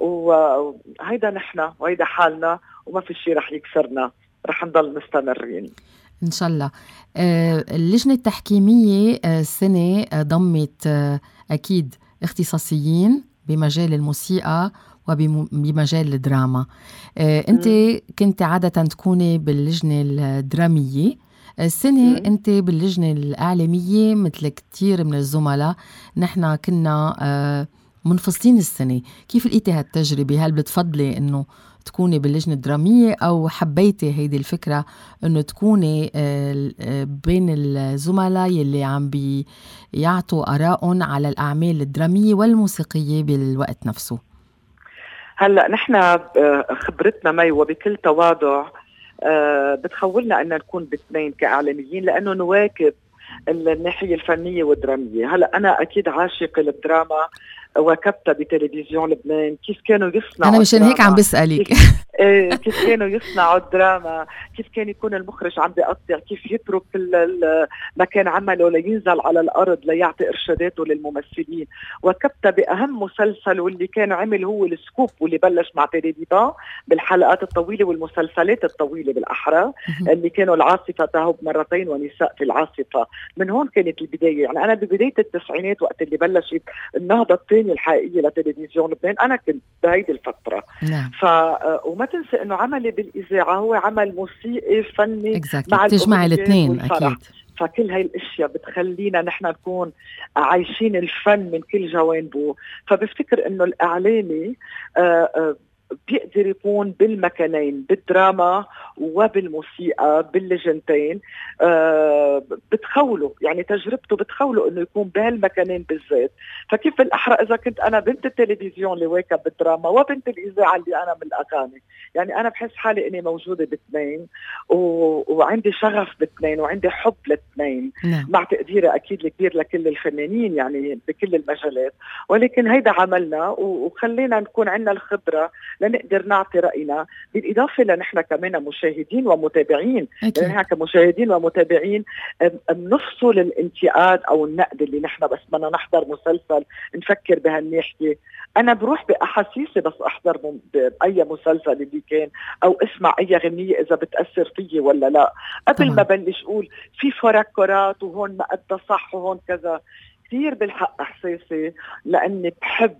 [SPEAKER 4] وهيدا نحن وهيدا حالنا، وما في شيء رح يكسرنا، رح نضل مستمرين
[SPEAKER 3] إن شاء الله. آه اللجنة التحكيمية آه السنة آه ضمت آه أكيد اختصاصيين بمجال الموسيقى وبمجال الدراما. آه أنت كنت عادة تكوني باللجنة الدرامية، السنة م. أنت باللجنة الإعلامية مثل كتير من الزملاء. نحن كنا آه منفصلين السنة. كيف لقيتي هالتجربة؟ هل بتفضلي أنه تكوني باللجنة الدرامية أو حبيتي هيدي الفكرة أنه تكوني بين الزملاء يلي عم بيعطوا آراءهم على الأعمال الدرامية والموسيقية بالوقت نفسه؟
[SPEAKER 4] هلأ نحن خبرتنا مي وبكل تواضع بتخولنا أن نكون باثنين كإعلاميين، لأنه نواكب الناحية الفنية والدرامية. هلأ أنا أكيد عاشق الدراما واكبتها بتلفزيون لبنان، كيف كانوا يصنعوا.
[SPEAKER 3] أنا مشان هيك عم بسألك.
[SPEAKER 4] كيف, إيه كيف كانوا يصنعوا الدراما، كيف كان يكون المخرج عم بيقطع، كيف يترك مكان عمله لينزل على الأرض ليعطي إرشاداته للممثلين. وكبتها بأهم مسلسل واللي كان عمل هو السكوب، واللي بلش مع تيليفزيون بالحلقات الطويلة والمسلسلات الطويلة بالأحرى، اللي كانوا العاصفة تهب مرتين ونساء في العاصفة. من هون كانت البداية. يعني أنا ببداية التسعينات وقت اللي بلشت النهضة الثانية الحقيقية لتلفزيون لبنان، أنا كنت بهيدي الفترة.
[SPEAKER 3] نعم.
[SPEAKER 4] ف وما تنسى إنه عملي بالإذاعة هو عمل موسيقي فني
[SPEAKER 3] exactly.
[SPEAKER 4] مع
[SPEAKER 3] تجمع الاثنين أكيد.
[SPEAKER 4] فكل هاي الاشياء بتخلينا نحن نكون عايشين الفن من كل جوانبه. فبفتكر انه الاعلامي آآ آآ بيقدر يكون بالمكانين، بالدراما وبالموسيقى باللجنتين. آه بتخوله، يعني تجربته بتخوله انه يكون بهالمكانين بالذات. فكيف بالاحرى اذا كنت انا بنت التلفزيون اللي واكب بالدراما وبنت الاذاعه اللي انا من الاغاني، يعني انا بحس حالي اني موجوده باثنين و... وعندي شغف باثنين وعندي حب لاثنين.
[SPEAKER 3] نعم.
[SPEAKER 4] مع تقديري اكيد الكبير لكل الفنانين يعني بكل المجالات، ولكن هيدا عملنا وخلينا نكون عندنا الخبره لنقدر نعطي رأينا، بالإضافة لنحن كمان مشاهدين ومتابعين. يعني نحن كمشاهدين ومتابعين بنفصل الانتقاد أو النقد اللي نحن بس بدنا نحضر مسلسل نفكر بهالناحية. أنا بروح بأحاسيسي بس أحضر بأي مسلسل اللي كان أو اسمع أي غنية إذا بتأثر فيي ولا لا، قبل طبعا. ما بلش أقول في فركرات وهون ما أدى صح وهون كذا. كثير بالحق إحساسي لأني بحب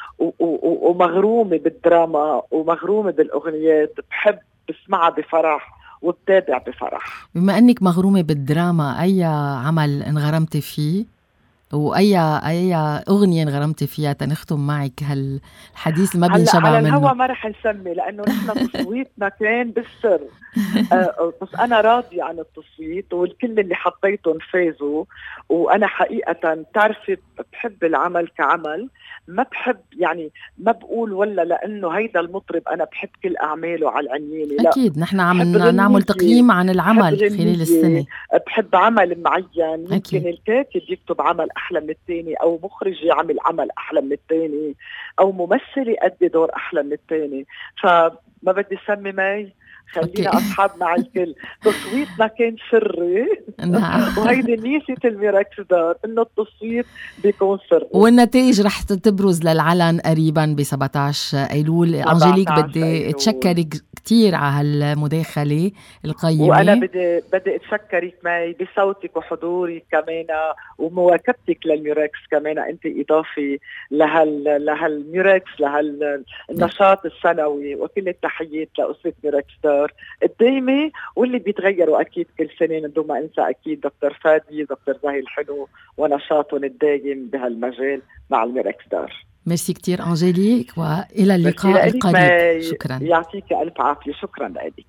[SPEAKER 4] ومغرومة بالدراما ومغرومة بالأغنيات، بحب بسمعها بفرح وبتابع بفرح.
[SPEAKER 3] بما أنك مغرومة بالدراما، أي عمل انغرمتي فيه وأي أي أغنية انغرمتي فيها تنختم معك هالحديث ما بينشبع منه؟
[SPEAKER 4] على الهوا ما رح نسمي لأنه نحن تصويتنا كان بالسر. آه بس أنا راضي عن التصويت والكل اللي حطيتهم فازوا. وأنا حقيقة تعرفي بحب العمل كعمل، ما بحب يعني ما بقول ولا لأنه هيدا المطرب أنا بحب كل أعماله على العنينة. لا
[SPEAKER 3] أكيد نحن عم نعمل تقييم عن العمل خلال السنة.
[SPEAKER 4] بحب عمل معين، يمكن الكاتب يكتب عمل أحلى من التاني، أو مخرج يعمل عمل أحلى من التاني، أو ممثل يأدي دور أحلى من التاني. فما بدي سمي ماي، خلينا أصحاب مع الكل. تصويتنا كان سري.
[SPEAKER 3] نعم.
[SPEAKER 4] وهيدي ميزة الميراكس دار إنه التصويت بيكون سري،
[SPEAKER 3] والنتائج رح تبرز للعلن قريبا ب سبعة عشر أيلول. أنجيليك بدي أتشكرك كتير على هالمداخلة القيمة،
[SPEAKER 4] وأنا بدي بدي أتشكرك معي بصوتك وحضورك كمان ومواكبتك للميراكس كمان. أنت إضافي لهال لهالميراكس لهالنشاط السنوي، وكل التحيات لأسرة ميراكس دار الدايمة واللي بيتغيروا أكيد كل سنة. من دون ما أنسى أكيد دكتور فادي دكتور زاهي الحلو ونشاطهم الدايم بهالمجال مع الميراكس دار.
[SPEAKER 3] ميرسي كتير أنجيليك، وإلى اللقاء القريب. شكرا،
[SPEAKER 4] يعطيك ألف عافية. شكرا لك.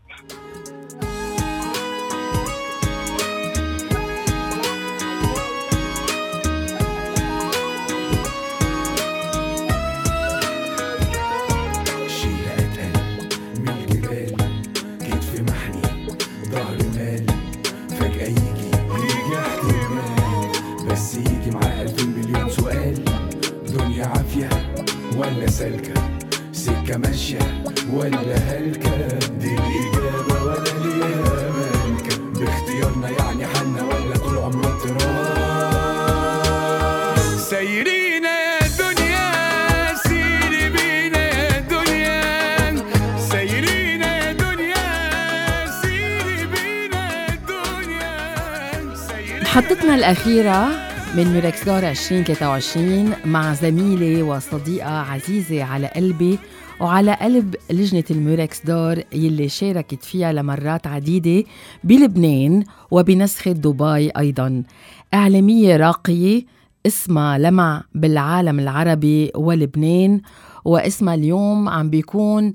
[SPEAKER 6] ولا سلكة سكة ماشية ولا هلكة، دي الإجابة ولا ليها مالكة. باختيارنا يعني حنا ولا طول عمرنا اضطراب. سايرين يا دنيا سيري بينا يا دنيا، سايرين يا دنيا سيري بينا يا دنيا.
[SPEAKER 3] محطتنا الأخيرة من ميراكس دار عشرين ثلاثة وعشرين مع زميلة وصديقة عزيزة على قلبي وعلى قلب لجنة الميراكس دار يلي شاركت فيها لمرات عديدة بلبنان وبنسخة دبي أيضاً. إعلامية راقية اسمها لمع بالعالم العربي ولبنان، واسمها اليوم عم بيكون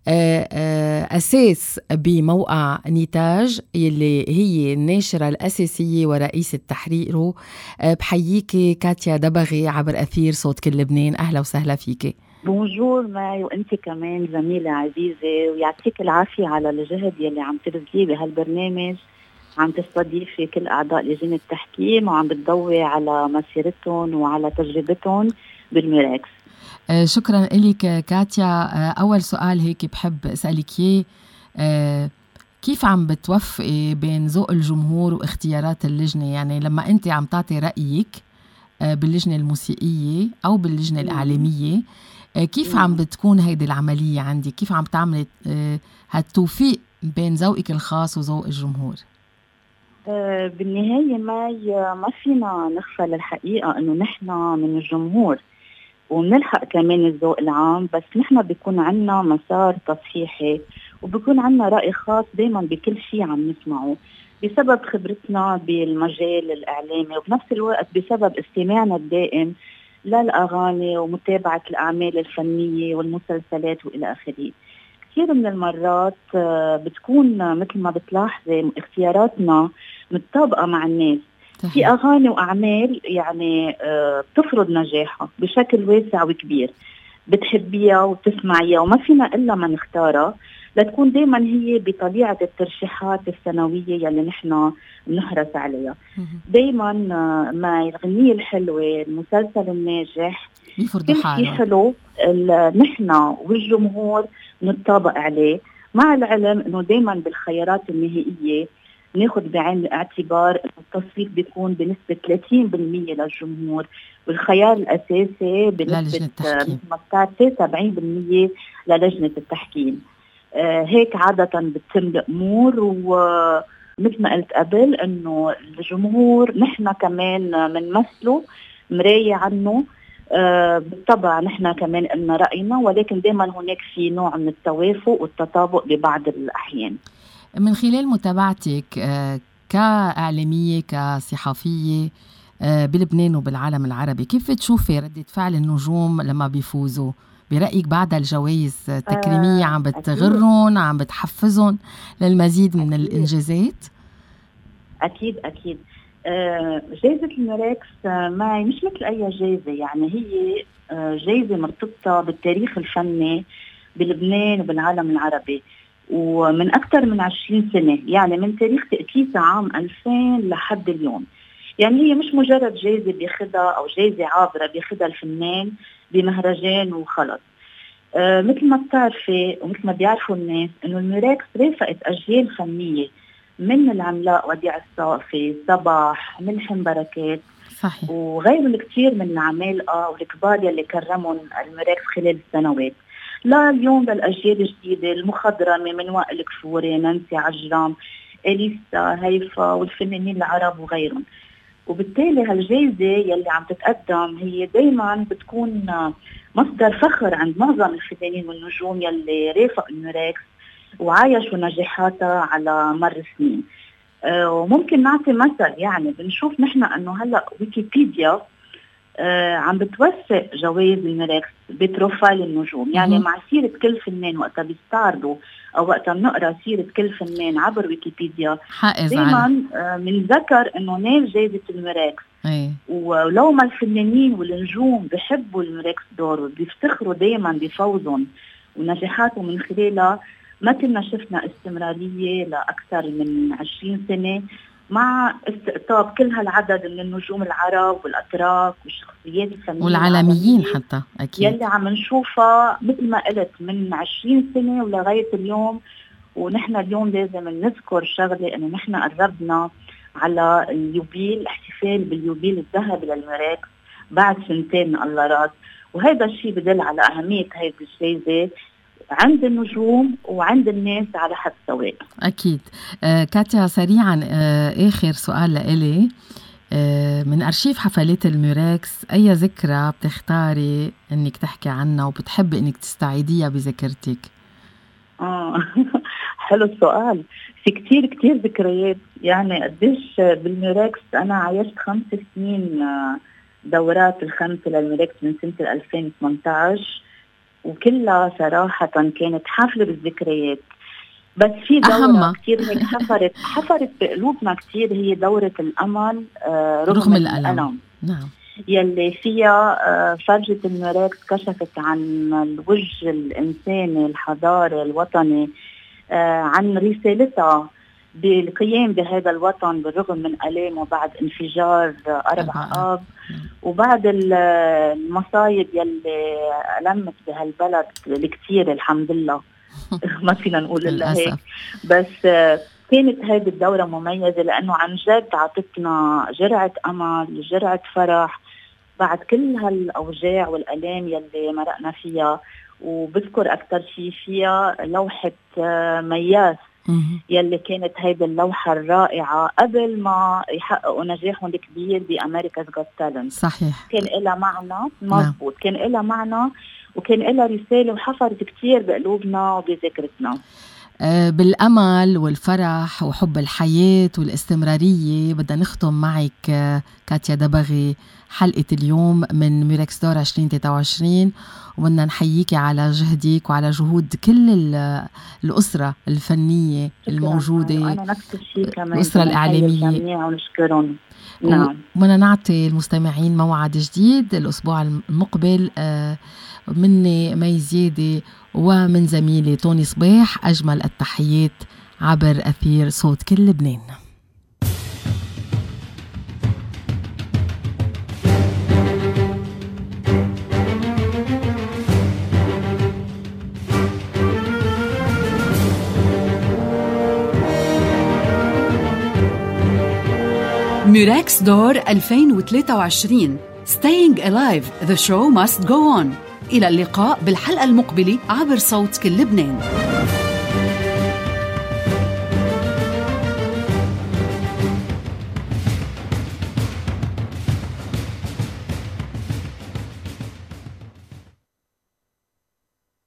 [SPEAKER 3] أساس بموقع نيتاج يلي هي الناشرة الأساسية ورئيسة تحريره. بحييكي كاتيا دبغي عبر أثير صوت كل لبنان، أهلا وسهلا فيكي.
[SPEAKER 7] بونجور ماي، وانت كمان زميلة عزيزة، ويعطيك العافية على الجهد يلي عم تبذليه بهالبرنامج. عم تستضيفي كل أعضاء لجنة التحكيم وعم بتضوي على مسيرتهم وعلى تجربتهم بالميراكس.
[SPEAKER 3] آه شكرا لك كاتيا. آه أول سؤال هيك بحب أسألك إياه، آه كيف عم بتوفقي بين ذوق الجمهور واختيارات اللجنة؟ يعني لما أنت عم تعطي رأيك آه باللجنة الموسيقية أو باللجنة الإعلامية، آه كيف عم بتكون هيدي العملية عندي؟ كيف عم تعملي آه هالتوفيق بين ذوقك الخاص وذوق الجمهور؟
[SPEAKER 7] آه بالنهاية ما ما فينا نغفل الحقيقة إنه نحن من الجمهور ومنلحق كمان الذوق العام، بس نحن بيكون عنا مسار تصحيحي وبيكون عنا رأي خاص دايما بكل شيء عم نسمعه بسبب خبرتنا بالمجال الإعلامي، وبنفس الوقت بسبب استماعنا الدائم للأغاني ومتابعة الأعمال الفنية والمسلسلات وإلى آخره. كثير من المرات بتكون مثل ما بتلاحظي اختياراتنا متطابقة مع الناس. في أغاني وأعمال يعني بتفرض نجاحها بشكل واسع وكبير، بتحبيها وبتسمعيها وما فينا إلا ما نختارها لتكون دايما هي بطبيعة الترشيحات السنوية يلي نحن نحرص عليها. دايما ما الغنية الحلوة المسلسل الناجح
[SPEAKER 3] كل شيء
[SPEAKER 7] حلو نحن والجمهور نتطابق عليه، مع العلم انه دايما بالخيارات النهائية ناخد بعين الاعتبار التصويت بيكون بنسبة ثلاثين بالمية للجمهور والخيار الأساسي بنسبة مثل ما بتعرفي سبعين بالمية للجنة التحكيم. آه هيك عادة بتتم الأمور، ومثل ما قلت قبل إنه الجمهور نحن كمان منمثله مراية عنه. آه بالطبع نحن كمان لنا رأينا، ولكن دائما هناك في نوع من التوافق والتطابق ببعض الأحيان.
[SPEAKER 3] من خلال متابعتك آه كإعلامية كصحفية آه بلبنان وبالعالم العربي، كيف تشوفي ردة فعل النجوم لما بيفوزوا؟ برأيك بعد الجوائز التكريمية عم بتغرهم، عم بتحفزهم للمزيد من أكيد. الإنجازات؟
[SPEAKER 7] أكيد أكيد. آه جائزة الميركس آه معي مش مثل أي جائزة، يعني هي آه جائزة مرتبطة بالتاريخ الفني بلبنان وبالعالم العربي، ومن أكثر من عشرين سنة، يعني من تاريخ تأسيسها عام ألفين لحد اليوم. يعني هي مش مجرد جائزة بياخدها أو جائزة عابرة بياخدها الفنان بمهرجان وخلص. آه مثل ما بتعرفي ومثل ما بيعرفوا الناس إنه الميركس رافقت أجيال فنية من العملاق وديع الصافي، صباح، ملحم بركات،
[SPEAKER 3] صحيح.
[SPEAKER 7] وغيره الكثير من العمالقة والكبار يلي كرمون الميركس خلال السنوات. لا اليوم للأجيال الجديدة المخضرمة من وائل كفوري، نانسي عجرم، إليسا، هيفا والفنانين العرب وغيرهم. وبالتالي هالجائزة يلي عم تتقدم هي دايما بتكون مصدر فخر عند معظم الفنانين والنجوم يلي رافقوا الميركس وعايشوا نجاحاتها على مر السنين. أه وممكن نعطي مثل، يعني بنشوف نحن انه هلا ويكيبيديا أه عم بتوثق جوائز الميركس بتروفايل النجوم، يعني مع سيرة كل فنان وقتها بيستعرضوا او وقتها بنقرا سيرة كل فنان عبر ويكيبيديا دايما بنذكر أه انه نال جائزة الميركس.
[SPEAKER 3] أي.
[SPEAKER 7] ولو ما الفنانين والنجوم بيحبوا الميركس دور وبيفتخروا دايما بفوزهم ونجاحاتهم من خلالها، ما كنا شفنا استمرارية لأكثر من عشرين سنة مع استقطاب كل هالعدد من النجوم العرب والأتراك والشخصيات الفنية
[SPEAKER 3] والعالميين حتى أكيد
[SPEAKER 7] يلي عم نشوفها مثل ما قلت من عشرين سنة ولغاية اليوم. ونحن اليوم لازم نذكر شغلة إنه نحن قربنا على اليوبيل، الاحتفال باليوبيل الذهبي للميركس بعد سنتين من الله راس، وهذا الشيء بدل على أهمية هذه الجائزة عند النجوم وعند الناس على حد سواء.
[SPEAKER 3] أكيد. آه كاتيا سريعا، آه آخر سؤال لإلي، آه من أرشيف حفلات الميركس أي ذكرى بتختاري إنك تحكي عنها وبتحبي إنك تستعيديها بذاكرتك؟
[SPEAKER 7] آه حلو السؤال. في كتير كتير ذكريات، يعني قديش بالميركس أنا عايشت خمس سنين دورات الخمسة للميركس من سنة ألفين وثمانية عشر، وكلها صراحة كانت حافلة بالذكريات. بس في دورة أهمة. كتير هيك حفرت حفرت بقلوبنا كتير، هي دورة الأمل آه رغم, رغم الألم. الألم
[SPEAKER 3] نعم.
[SPEAKER 7] يلي فيها آه فرجة الميركس كشفت عن الوجه الإنساني الحضاري الوطني، آه عن رسالتها بالقيام بهذا الوطن بالرغم من آلامه بعد انفجار أربعة آب وبعد المصايب يلي ألمت بهالبلد الكثير الحمد لله ما فينا نقول إلا هيك. بس كانت هذه الدورة مميزة لأنه عن جد عطتنا جرعة أمل، جرعة فرح بعد كل هالأوجاع والألام يلي مرقنا فيها. وبذكر أكثر شيء فيها لوحة مياس يلي كانت هيدي اللوحة الرائعة قبل ما يحققوا نجاحهم الكبير بأمريكا's Got Talent.
[SPEAKER 3] صحيح.
[SPEAKER 7] كان إلها معنى مضبوط، كان إلها معنى وكان إلها رسالة وحفرت كتير بقلوبنا وبذكرتنا.
[SPEAKER 3] بالأمل والفرح وحب الحياة والاستمرارية بدنا نختم معك كاتيا دباغي حلقة اليوم من ميركس دور عشرين ثلاثة وعشرين، وبدنا نحييك على جهدك وعلى جهود كل الأسرة الفنية الموجودة،
[SPEAKER 7] أنا نفس الشيء كمان
[SPEAKER 3] الأسرة الإعلامية
[SPEAKER 7] ونشكرهم. نعم.
[SPEAKER 3] وبدنا نعطي المستمعين موعد جديد الأسبوع المقبل مني مي زيادة ومن زميلي توني صباح. أجمل التحيات عبر أثير صوت كل لبنان.
[SPEAKER 2] ميركس دور ألفين وثلاثة وعشرين Staying Alive The Show Must Go On. إلى اللقاء بالحلقة المقبلة عبر صوت كل لبنان.